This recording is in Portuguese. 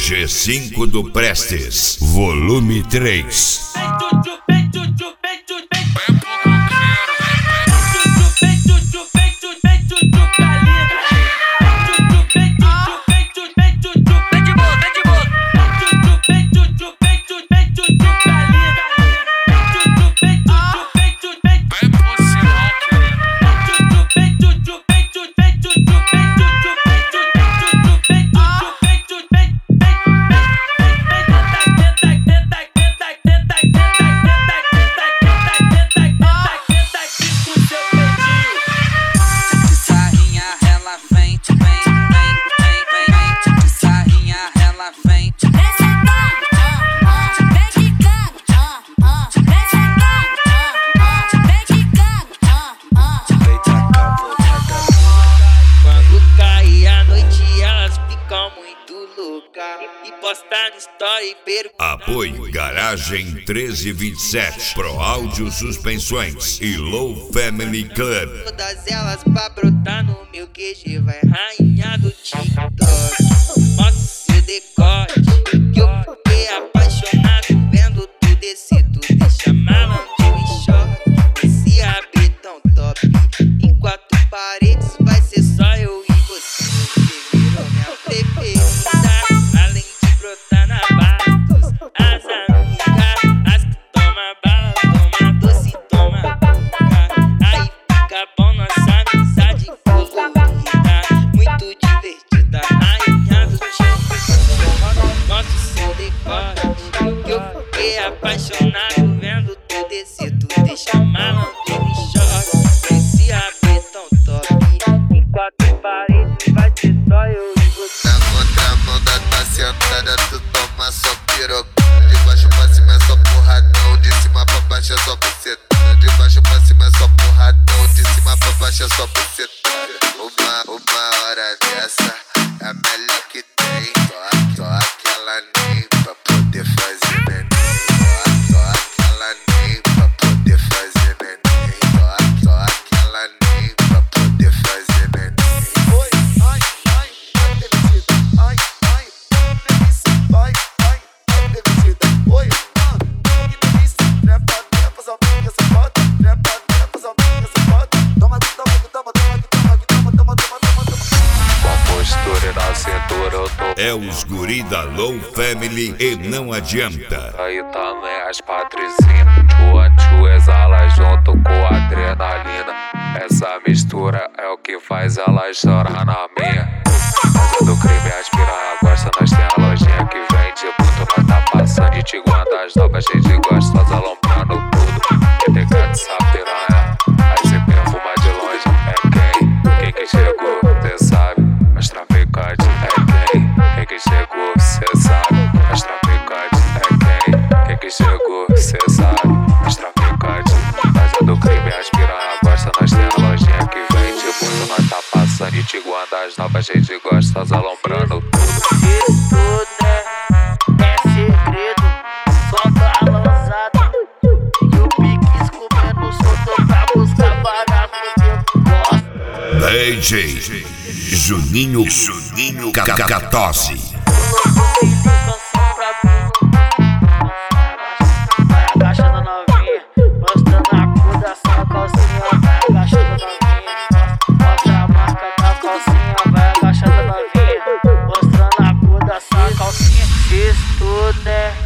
G5 do Prestes, volume 3. Apoio Garagem 1327, Pro Áudio Suspensões e Low Family Club. Todas elas pra brotar no meu QG, vai rainha do TikTok. Mostra seu decote, que eu fiquei apaixonado vendo tu descer, tu deixa malandro em choque. Esse AB tão top, em 4 paredes vai ser só eu e você. Você virou minha preferida, além de brotar na barra. As amigas, as que toma bala, toma doce, toma coca. Aí fica bom nossa amizade colorida, muito divertida, rainha do TikTok. Mostra o seu decote, que eu fiquei apaixonado vendo tu descer, tu deixa malandro em choque. Esse AB tão top, em 4 paredes vai ser só eu e você. Na contramão da tá sentada, tu toma só piroca. De baixo pra cima é só porradão, de cima pra baixo é só bucetada. De baixo pra cima é só porradão, de cima pra baixo é só bucetada. Uma hora dessa é a melhor que tem. Só aquela nem pra poder fazer neném. Só aquela nem pra poder fazer neném. Só aquela nem pra poder fazer neném. Oi, ai, demitida. Ai, delícia. Vai, demitida. Oi, que delícia. Trepa, sozinha, safada. Trepa, sozinha, safada. Toma. Com a postura na cintura eu tô. É os guri da Low Family e não adianta. Aí também as patricinhas, tchu exala junto com a adrenalina. Essa mistura é o que faz elas chorar na minha. Casa do crime, as piranha gosta, nós tem a lojinha que vende muito. Nós tá passando e te guarda as novas, cheio de gostosa, alombrando tudo. Tem cara dessa piranha, aí cê perfuma de longe. É quem que chegou, cê sabe. As traficantes é quem que chegou, cê sabe. As traficantes é quem que chegou, cê sabe. As traficantes, casa do crime, as piranha gosta, nós tem a lojinha que vende muito. Nós tá passando e te guarda as novas, cheio de gostosa, alombrando tudo. Isso tudo é segredo, só tá lançado. E o Piquis comendo solto pra buscar vagabundo. DJ Juninho Cacatosse. Vai agachando novinha, mostrando a cor da sua calcinha. Vai agachando novinha, mostra a marca da calcinha. Vai agachando novinha, mostrando a cor da sua calcinha. Isso tudo é